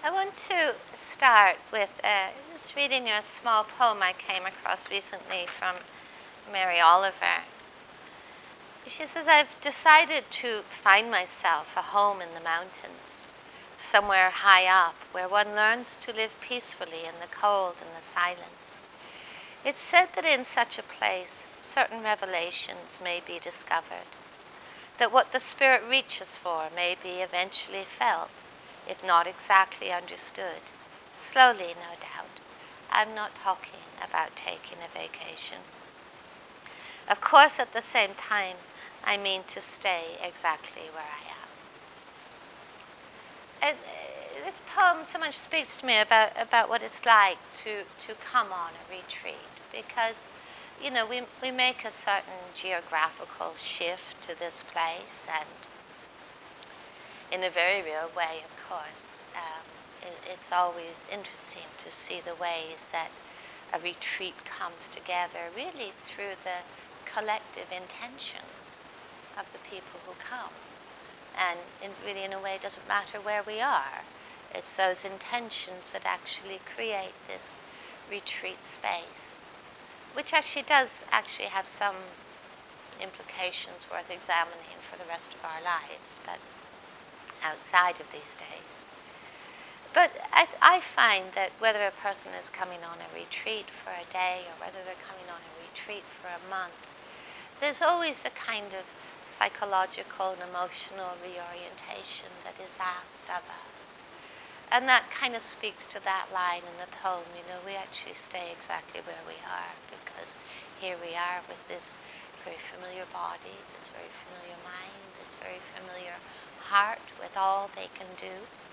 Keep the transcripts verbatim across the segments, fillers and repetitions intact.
I want to start with uh, just reading you a small poem I came across recently from Mary Oliver. She says, I've decided to find myself a home in the mountains, somewhere high up where one learns to live peacefully in the cold and the silence. It's said that in such a place, certain revelations may be discovered, that what the spirit reaches for may be eventually felt, if not exactly understood, slowly, no doubt. I'm not talking about taking a vacation. Of course, at the same time, I mean to stay exactly where I am. And uh, this poem so much speaks to me about, about what it's like to, to come on a retreat, because, you know, we, we make a certain geographical shift to this place, and in a very real way, of course. Um, it, it's always interesting to see the ways that a retreat comes together, really through the collective intentions of the people who come. And in, really, in a way, it doesn't matter where we are. It's those intentions that actually create this retreat space, which actually does actually have some implications worth examining for the rest of our lives, but outside of these days. But I, I find that whether a person is coming on a retreat for a day or whether they're coming on a retreat for a month, there's always a kind of psychological and emotional reorientation that is asked of us. And that kind of speaks to that line in the poem, you know, we actually stay exactly where we are, because here we are with this very familiar body, this very familiar mind, this very familiar heart with all they can do.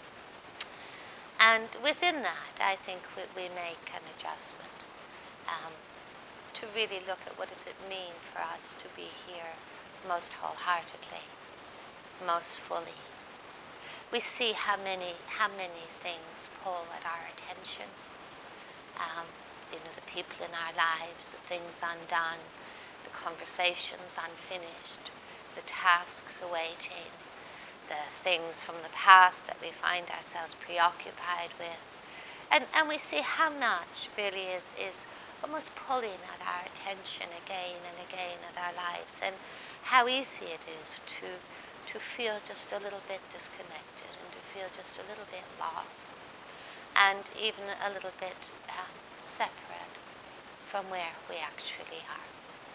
And within that, I think we, we make an adjustment um, to really look at what does it mean for us to be here most wholeheartedly, most fully. We see how many how many things pull at our attention. Um, you know, the people in our lives, the things undone, the conversations unfinished, the tasks awaiting, the things from the past that we find ourselves preoccupied with. And and we see how much really is, is almost pulling at our attention again and again at our lives, and how easy it is to to feel just a little bit disconnected and to feel just a little bit lost and even a little bit um, separate from where we actually are.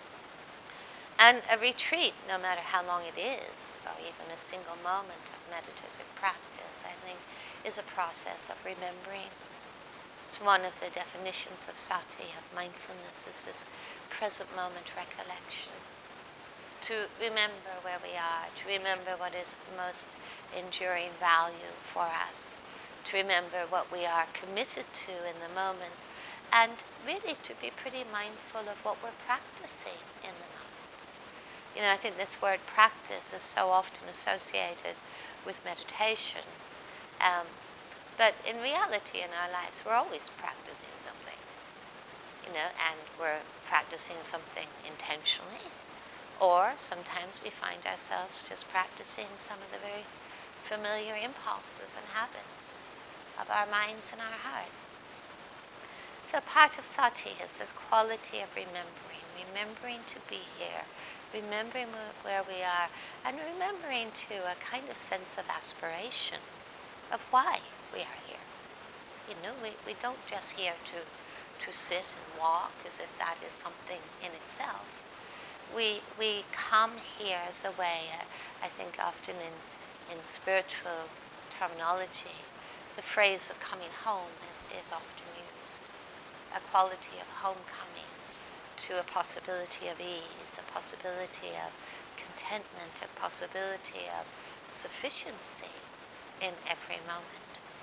And a retreat, no matter how long it is, or even a single moment of meditative practice, I think, is a process of remembering. It's one of the definitions of sati, of mindfulness, is this present moment recollection. To remember where we are, to remember what is the most enduring value for us, to remember what we are committed to in the moment, and really to be pretty mindful of what we're practicing in the moment. You know, I think this word practice is so often associated with meditation. Um, but in reality, in our lives, we're always practicing something. You know, and we're practicing something intentionally. Or sometimes we find ourselves just practicing some of the very familiar impulses and habits of our minds and our hearts. So part of sati is this quality of remembering, remembering to be here, remembering where we are, and remembering too a kind of sense of aspiration of why we are here. You know, we, we don't just here to, to sit and walk as if that is something in itself. We we come here as a way, uh, I think often in, in spiritual terminology, the phrase of coming home is, is often used. A quality of homecoming to a possibility of ease, a possibility of contentment, a possibility of sufficiency in every moment.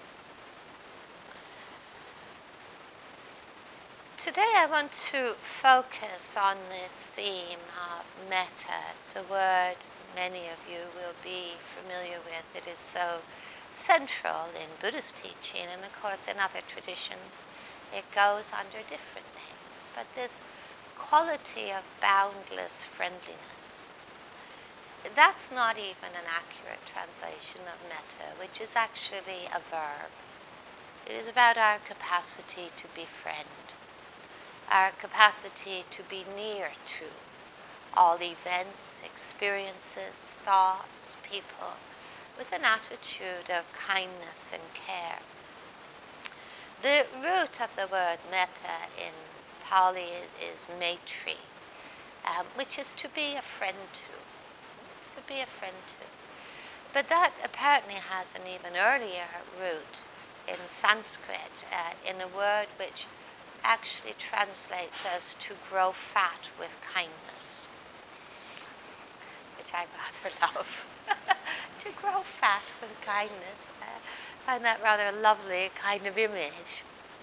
Today I want to focus on this theme of metta. It's a word many of you will be familiar with. It is so central in Buddhist teaching, and of course in other traditions it goes under different names. But this quality of boundless friendliness, that's not even an accurate translation of metta, which is actually a verb. It is about our capacity to befriend, our capacity to be near to all events, experiences, thoughts, people, with an attitude of kindness and care. The root of the word metta in Pali is, is maitri, um, which is to be a friend to, to be a friend to. But that apparently has an even earlier root in Sanskrit, uh, in a word which actually translates as to grow fat with kindness, which I rather love. To grow fat with kindness. I find that rather a lovely kind of image.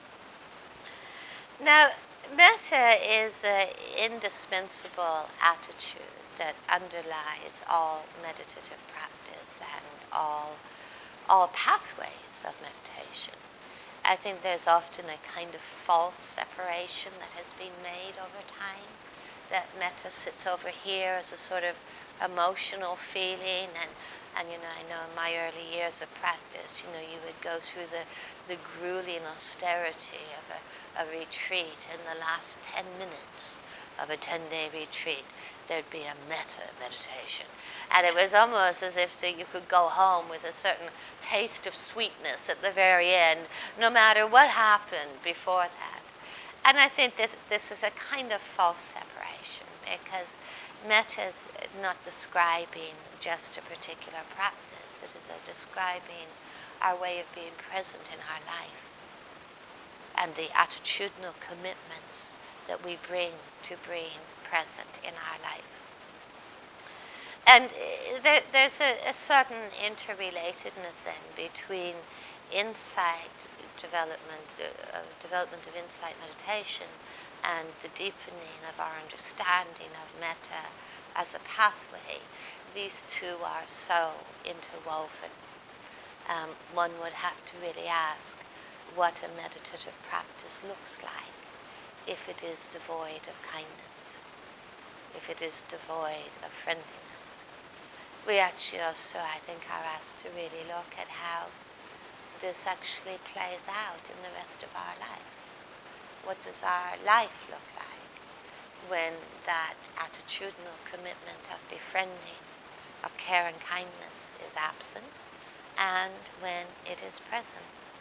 Now, metta is an indispensable attitude that underlies all meditative practice and all, all pathways of meditation. I think there's often a kind of false separation that has been made over time, that metta sits over here as a sort of emotional feeling, and and you know, I know in my early years of practice, you know, you would go through the, the grueling austerity of a, a retreat. In the last ten minutes of a ten-day retreat, there'd be a metta meditation. And it was almost as if so you could go home with a certain taste of sweetness at the very end, no matter what happened before that. And I think this this is a kind of false separation, because metta is not describing just a particular practice. It is a describing our way of being present in our life and the attitudinal commitments that we bring to being present in our life. And there, there's a, a certain interrelatedness then between insight development, uh, development of insight meditation, and the deepening of our understanding of metta as a pathway. These two are so interwoven. Um, one would have to really ask what a meditative practice looks like if it is devoid of kindness, if it is devoid of friendliness. We actually also, I think, are asked to really look at how this actually plays out in the rest of our life. What does our life look like when that attitudinal commitment of befriending, of care and kindness is absent, and when it is present?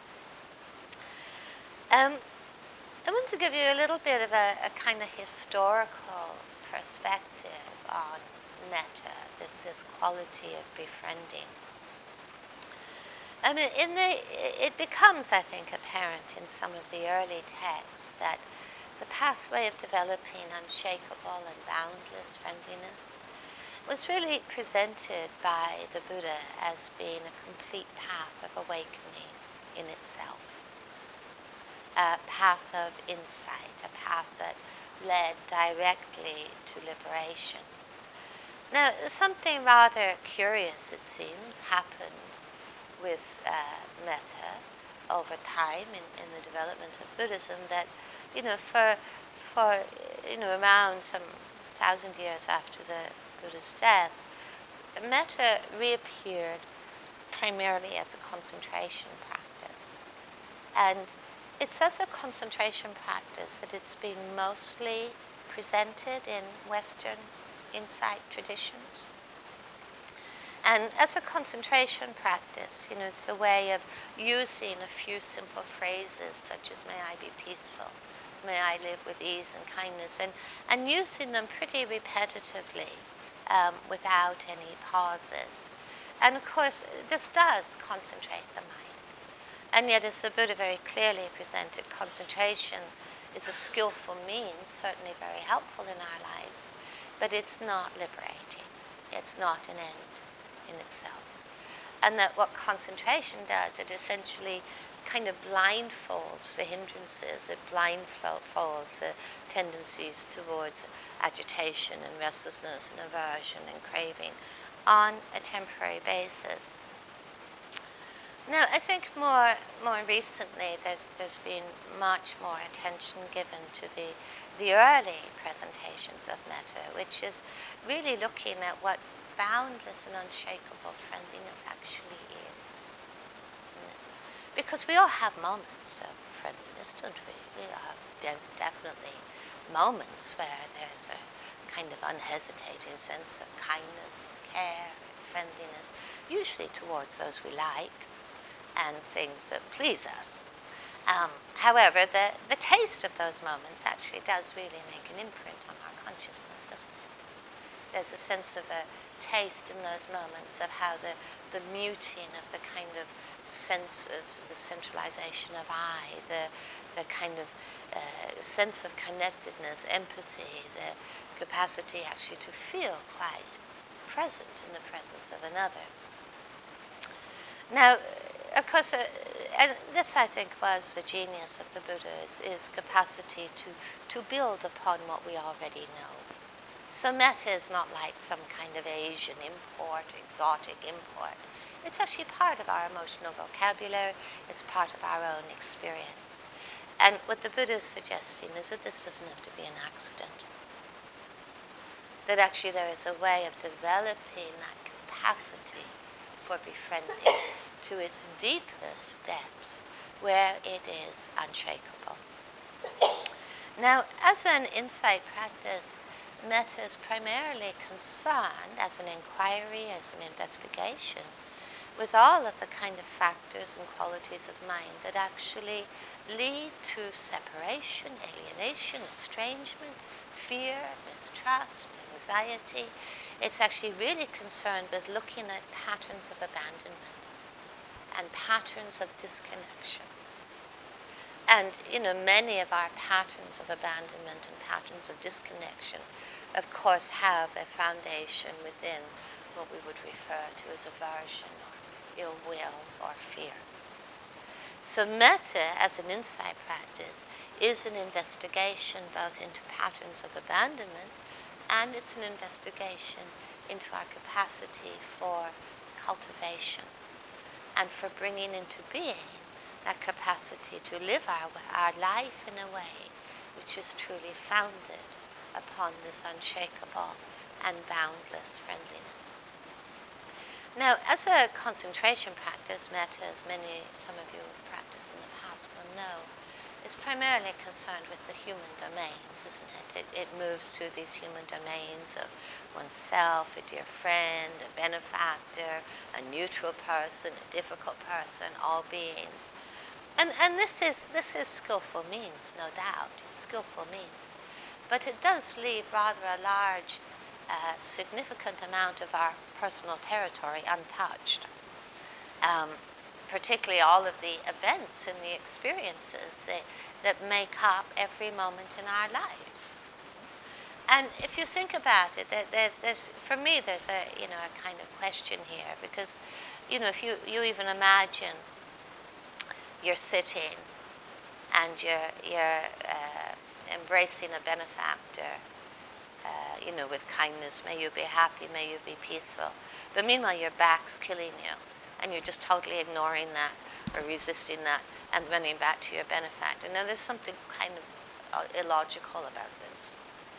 Um, I want to give you a little bit of a, a kind of historical perspective on metta, this, this quality of befriending. I mean, in the, it becomes, I think, apparent in some of the early texts that the pathway of developing unshakable and boundless friendliness was really presented by the Buddha as being a complete path of awakening in itself, a path of insight, a path that led directly to liberation. Now, something rather curious, it seems, happened with uh, metta over time in, in the development of Buddhism, that, you know, for, for, you know, around some thousand years after the Buddha's death, metta reappeared primarily as a concentration practice. And it's as a concentration practice that it's been mostly presented in Western insight traditions. And as a concentration practice, you know, it's a way of using a few simple phrases such as, may I be peaceful, may I live with ease and kindness, and, and using them pretty repetitively um, without any pauses. And of course, this does concentrate the mind. And yet, as the Buddha very clearly presented, concentration is a skillful means, certainly very helpful in our lives, but it's not liberating. It's not an end in itself. And that what concentration does, it essentially kind of blindfolds the hindrances, it blindfolds the tendencies towards agitation and restlessness and aversion and craving on a temporary basis. Now, I think more more recently there's there's been much more attention given to the the early presentations of metta, which is really looking at what boundless and unshakable friendliness actually is. Because we all have moments of friendliness, don't we? We all have de- definitely moments where there's a kind of unhesitating sense of kindness, care, and friendliness, usually towards those we like and things that please us. Um, however, the, the taste of those moments actually does really make an imprint on our consciousness, doesn't it? There's a sense of a taste in those moments of how the, the muting of the kind of sense of the centralization of I, the, the kind of uh, sense of connectedness, empathy, the capacity actually to feel quite present in the presence of another. Now, of course, uh, and this I think was the genius of the Buddha, is, is capacity to, to build upon what we already know. So metta is not like some kind of Asian import, exotic import. It's actually part of our emotional vocabulary. It's part of our own experience. And what the Buddha is suggesting is that this doesn't have to be an accident. That actually there is a way of developing that capacity for befriending to its deepest depths, where it is unshakable. Now, as an insight practice, metta is primarily concerned as an inquiry, as an investigation, with all of the kind of factors and qualities of mind that actually lead to separation, alienation, estrangement, fear, mistrust, anxiety. It's actually really concerned with looking at patterns of abandonment and patterns of disconnection. And, you know, many of our patterns of abandonment and patterns of disconnection, of course, have a foundation within what we would refer to as aversion or ill will or fear. So metta, as an insight practice, is an investigation both into patterns of abandonment, and it's an investigation into our capacity for cultivation and for bringing into being that capacity to live our, our life in a way which is truly founded upon this unshakable and boundless friendliness. Now, as a concentration practice, metta, as many, some of you have practiced in the past will know, is primarily concerned with the human domains, isn't it? It, it moves through these human domains of oneself, a dear friend, a benefactor, a neutral person, a difficult person, all beings. And and this is this is skillful means, no doubt. It's skillful means. But it does leave rather a large, uh, significant amount of our personal territory untouched. Um, particularly all of the events and the experiences that, that make up every moment in our lives. And if you think about it, there, there, there's, for me, there's a, you know, a kind of question here, because, you know, if you, you even imagine you're sitting and you're, you're uh, embracing a benefactor, uh, you know, with kindness, may you be happy, may you be peaceful. But meanwhile, your back's killing you, and you're just totally ignoring that or resisting that and running back to your benefactor. Now, there's something kind of illogical about this.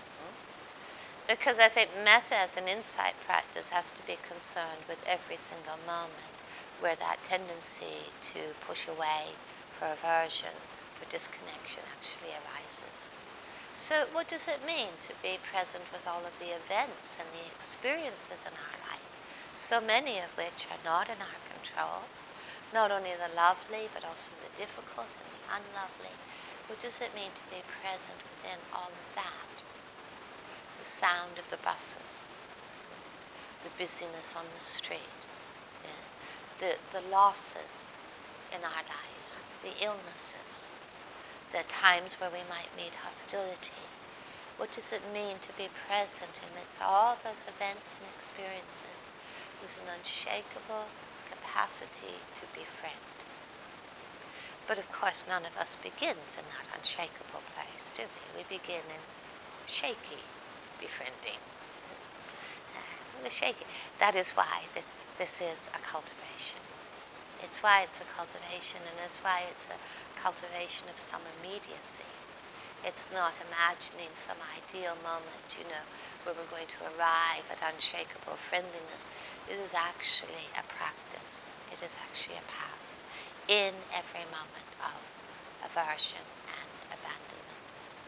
Hmm? Because I think metta as an insight practice has to be concerned with every single moment where that tendency to push away for aversion, for disconnection actually arises. So what does it mean to be present with all of the events and the experiences in our life? So many of which are not in our control, not only the lovely, but also the difficult and the unlovely. What does it mean to be present within all of that? The sound of the buses, the busyness on the street, the, the losses in our lives, the illnesses, the times where we might meet hostility. What does it mean to be present amidst all those events and experiences with an unshakable capacity to befriend? But of course, none of us begins in that unshakable place, do we? We begin in shaky befriending. Uh, shaky. That is why this, this is a cultivation. It's why it's a cultivation, and it's why it's a cultivation of some immediacy. It's not imagining some ideal moment, you know, where we're going to arrive at unshakable friendliness. It is actually a practice. It is actually a path. in every moment of aversion and abandonment.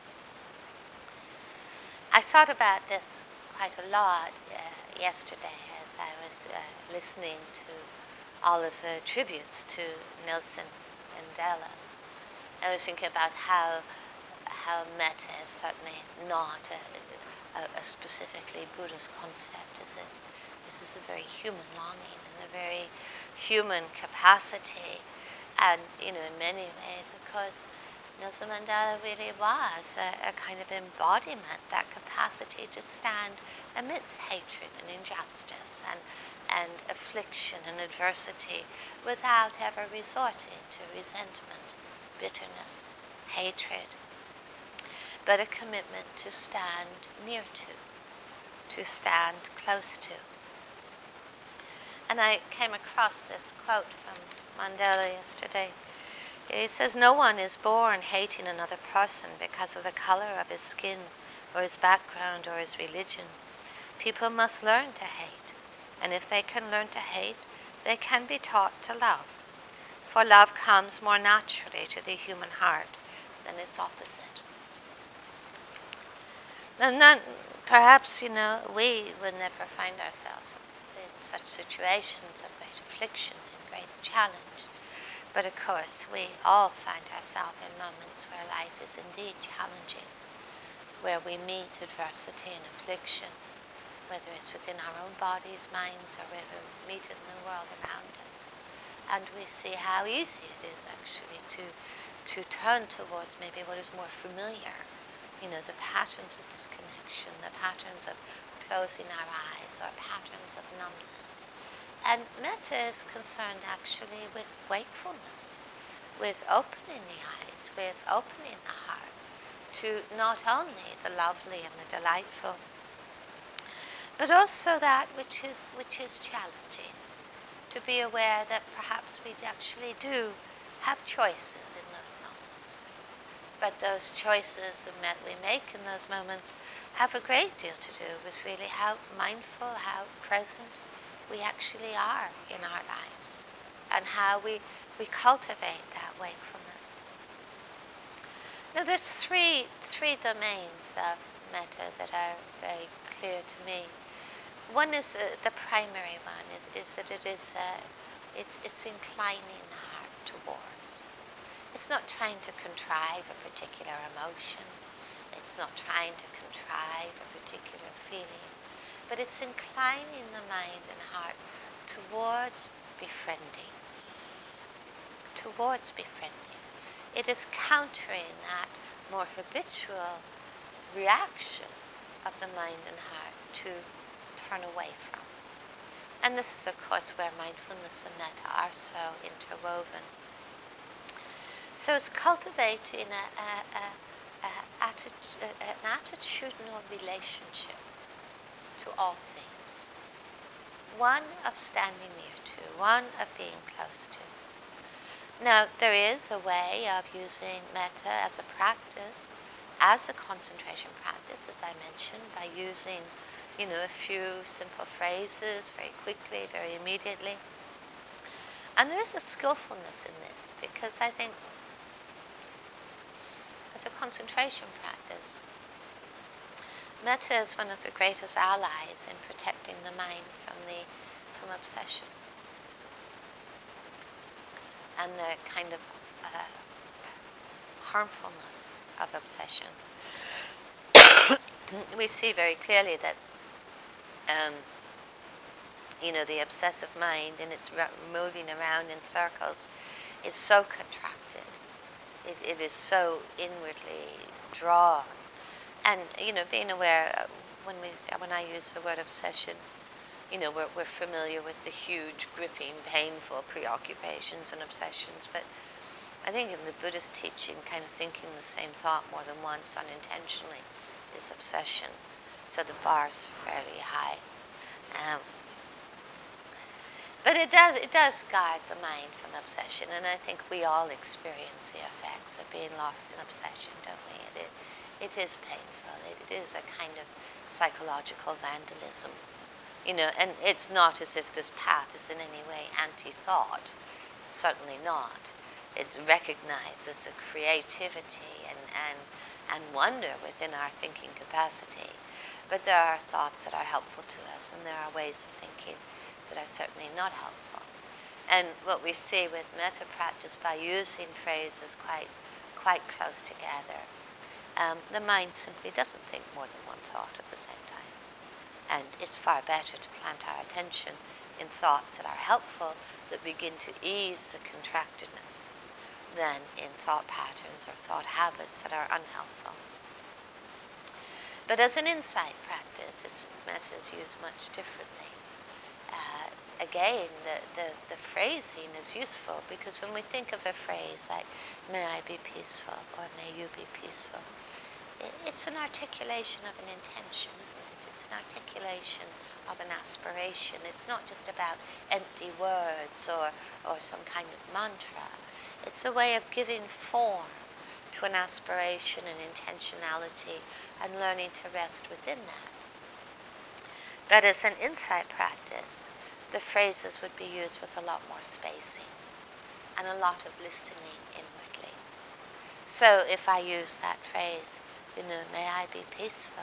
I thought about this quite a lot uh, yesterday as I was uh, listening to all of the tributes to Nelson Mandela. I was thinking about how how metta is certainly not a, a, a specifically Buddhist concept. Is it? This is a very human longing and a very human capacity, and you know, in many ways, of course, Nelson Mandela really was a, a kind of embodiment, that capacity to stand amidst hatred and injustice and and affliction and adversity without ever resorting to resentment, bitterness, hatred, but a commitment to stand near to, to stand close to. And I came across this quote from Mandela yesterday. He says, "No one is born hating another person because of the color of his skin or his background or his religion. People must learn to hate, and if they can learn to hate, they can be taught to love. For love comes more naturally to the human heart than its opposite." And then perhaps, you know, we will never find ourselves in such situations of great affliction and great challenge. But of course, we all find ourselves in moments where life is indeed challenging, where we meet adversity and affliction, whether it's within our own bodies, minds, or whether we meet it in the world around us. And we see how easy it is actually to to turn towards maybe what is more familiar, you know, the patterns of disconnection, the patterns of closing our eyes, or patterns of numbness. And metta is concerned actually with wakefulness, with opening the eyes, with opening the heart to not only the lovely and the delightful, but also that which is which is challenging. To be aware that perhaps we actually do have choices in those moments. But those choices that we make in those moments have a great deal to do with really how mindful, how present we actually are in our lives, and how we, we cultivate that wakefulness. Now there's three three domains of metta that are very clear to me. One is uh, the primary one is, is that it is uh, it's it's inclining the heart towards. It's not trying to contrive a particular emotion. It's not trying to contrive a particular feeling, but it's inclining the mind and heart towards befriending. Towards befriending. It is countering that more habitual reaction of the mind and heart to turn away from. And this is, of course, where mindfulness and metta are so interwoven. So it's cultivating a, a, a, a atti- a, an attitudinal relationship to all things. One of standing near to, one of being close to. Now, there is a way of using metta as a practice, as a concentration practice, as I mentioned, by using, you know, a few simple phrases very quickly, very immediately. And there is a skillfulness in this, because I think as a concentration practice, metta is one of the greatest allies in protecting the mind from the from obsession and the kind of uh, harmfulness of obsession. We see very clearly that um, you know, the obsessive mind, and it's ra- moving around in circles, is so contracted. It, it is so inwardly drawn. And, you know, being aware, uh, when we when I use the word obsession, you know, we're, we're familiar with the huge, gripping, painful preoccupations and obsessions. But I think in the Buddhist teaching, kind of thinking the same thought more than once unintentionally is obsession. So the bar's fairly high. Um, But it does it does guard the mind from obsession, and I think we all experience the effects of being lost in obsession, don't we? It it, it is painful. It, it is a kind of psychological vandalism, you know. And it's not as if this path is in any way anti-thought. It's certainly not. It recognizes the creativity and, and, and wonder within our thinking capacity. But there are thoughts that are helpful to us, and there are ways of thinking that are certainly not helpful. And what we see with metta practice, by using phrases quite, quite close together, um, the mind simply doesn't think more than one thought at the same time. And it's far better to plant our attention in thoughts that are helpful, that begin to ease the contractedness, than in thought patterns or thought habits that are unhelpful. But as an insight practice, it's metta is used much differently. Uh, again, the, the, the phrasing is useful, because when we think of a phrase like, may I be peaceful, or may you be peaceful, it, it's an articulation of an intention, isn't it? It's an articulation of an aspiration. It's not just about empty words or, or some kind of mantra. It's a way of giving form to an aspiration and intentionality, and learning to rest within that. But as an insight practice, the phrases would be used with a lot more spacing and a lot of listening inwardly. So if I use that phrase, you know, may I be peaceful,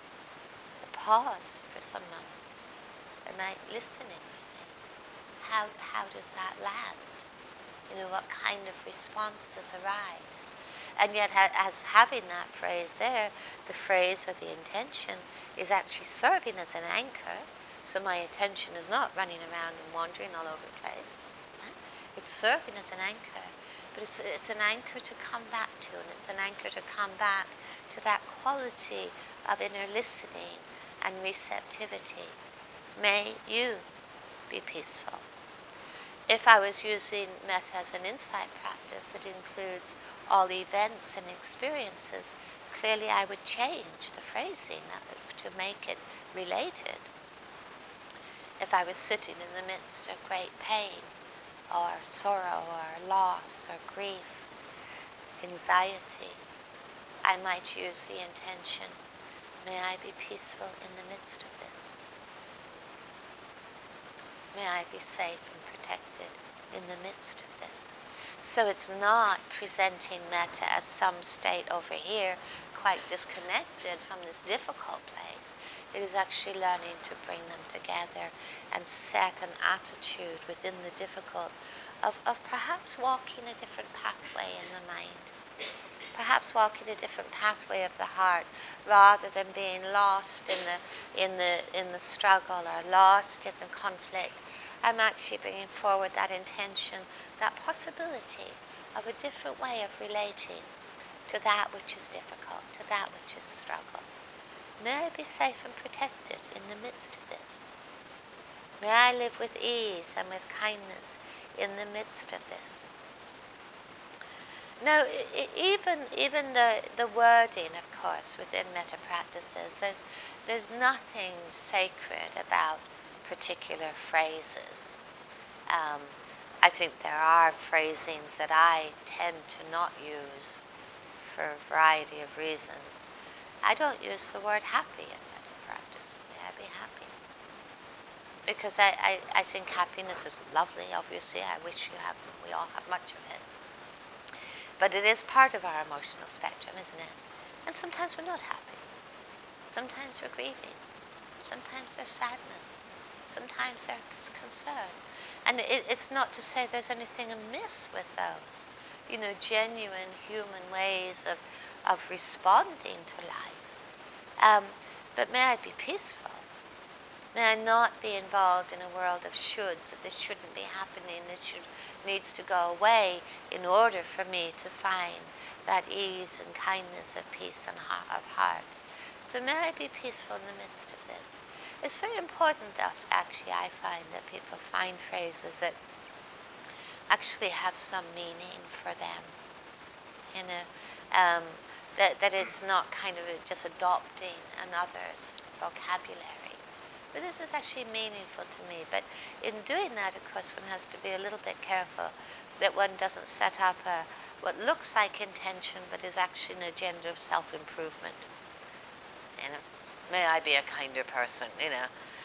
I pause for some moments and I listen inwardly. How, how does that land? You know, what kind of responses arise? And yet, as having that phrase there, the phrase or the intention is actually serving as an anchor, so my attention is not running around and wandering all over the place. It's serving as an anchor, but it's, it's an anchor to come back to, and it's an anchor to come back to that quality of inner listening and receptivity. May you be peaceful. If I was using metta as an insight practice, it includes all events and experiences. Clearly, I would change the phrasing to make it related. If I was sitting in the midst of great pain, or sorrow, or loss, or grief, anxiety, I might use the intention, may I be peaceful in the midst of this. May I be safe and protected in the midst of this. So it's not presenting metta as some state over here, quite disconnected from this difficult place. It is actually learning to bring them together and set an attitude within the difficult of, of perhaps walking a different pathway in the mind. Perhaps walking a different pathway of the heart, rather than being lost in the in the in the struggle or lost in the conflict. I'm actually bringing forward that intention, that possibility of a different way of relating to that which is difficult, to that which is struggle. May I be safe and protected in the midst of this. May I live with ease and with kindness in the midst of this. Now, even even the, the wording, of course, within metta practices, there's there's nothing sacred about particular phrases. Um, I think there are phrasings that I tend to not use for a variety of reasons. I don't use the word happy in metta practice. May I be happy? Because I, I, I think happiness is lovely, obviously. I wish you have, we all have much of it. But it is part of our emotional spectrum, isn't it? And sometimes we're not happy. Sometimes we're grieving. Sometimes there's sadness. Sometimes there's concern. And it, it's not to say there's anything amiss with those, you know, genuine human ways of, of responding to life. Um, but may I be peaceful. May I not be involved in a world of shoulds, that this shouldn't be happening, this should, needs to go away in order for me to find that ease and kindness of peace and heart, of heart. So may I be peaceful in the midst of this. It's very important that actually I find that people find phrases that actually have some meaning for them. You know, um, that, that it's not kind of just adopting another's vocabulary. But this is actually meaningful to me. But in doing that, of course, one has to be a little bit careful that one doesn't set up a what looks like intention, but is actually an agenda of self-improvement. You know, may I be a kinder person, you know.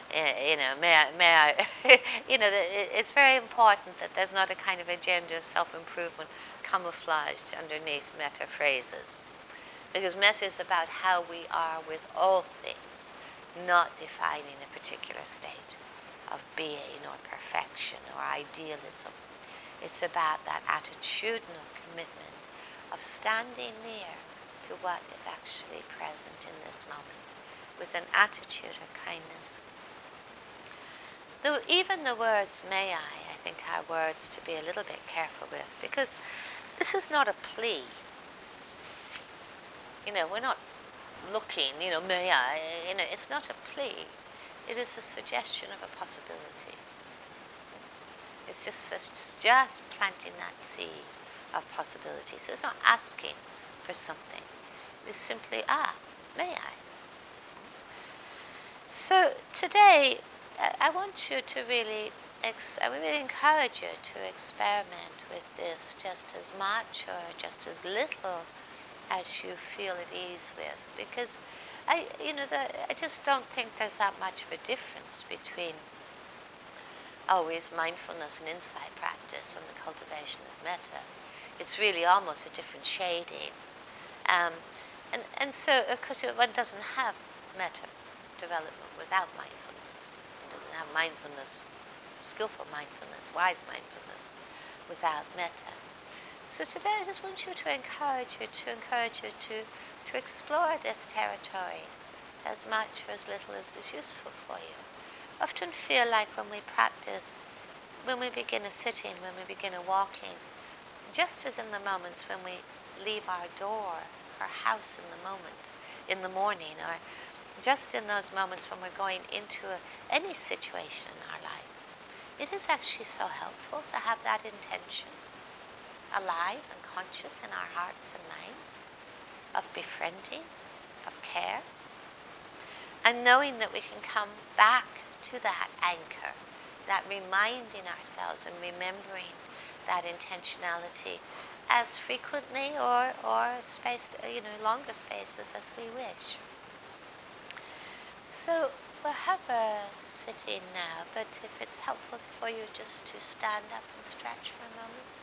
You know, may I, may I, you know, it's very important that there's not a kind of agenda of self-improvement camouflaged underneath metta phrases. Because metta is about how we are with all things, not defining a particular state of being or perfection or idealism. It's about that attitudinal commitment of standing near to what is actually present in this moment with an attitude of kindness. Though even the words may I, I think are words to be a little bit careful with, because this is not a plea. You know, we're not looking, you know, may I, you know, it's not a plea. It is a suggestion of a possibility. It's just, it's just planting that seed of possibility. So it's not asking for something. It's simply, ah, may I? So today, I want you to really, ex- I really encourage you to experiment with this just as much or just as little as you feel at ease with, because I, you know, the, I just don't think there's that much of a difference between always mindfulness and insight practice and the cultivation of metta. It's really almost a different shading, um, and and so of course one doesn't have metta development without mindfulness. One doesn't have mindfulness, skillful mindfulness, wise mindfulness, without metta. So today I just want you to encourage you to encourage you to to explore this territory as much or as little as is useful for you. I often feel like when we practice, when we begin a sitting, when we begin a walking, just as in the moments when we leave our door, our house in the moment, in the morning, or just in those moments when we're going into a, any situation in our life, it is actually so helpful to have that intention alive and conscious in our hearts and minds, of befriending, of care, and knowing that we can come back to that anchor, that reminding ourselves and remembering that intentionality as frequently or, or spaced, you know, longer spaces as we wish. So we'll have a sitting now, but if it's helpful for you just to stand up and stretch for a moment.